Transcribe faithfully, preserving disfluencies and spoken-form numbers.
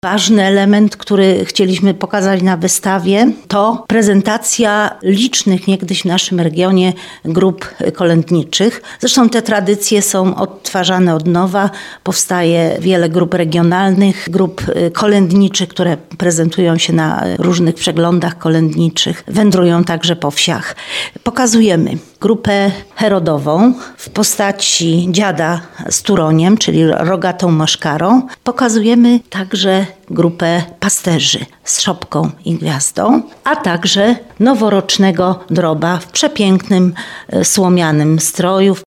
Ważny element, który chcieliśmy pokazać na wystawie, to prezentacja licznych niegdyś w naszym regionie grup kolędniczych. Zresztą te tradycje są odtwarzane od nowa. Powstaje wiele grup regionalnych, grup kolędniczych, które prezentują się na różnych przeglądach kolędniczych. Wędrują także po wsiach. Pokazujemy grupę Herodową w postaci dziada z Turoniem, czyli rogatą maszkarą. Pokazujemy także grupę pasterzy z szopką i gwiazdą, a także noworocznego droba w przepięknym słomianym stroju.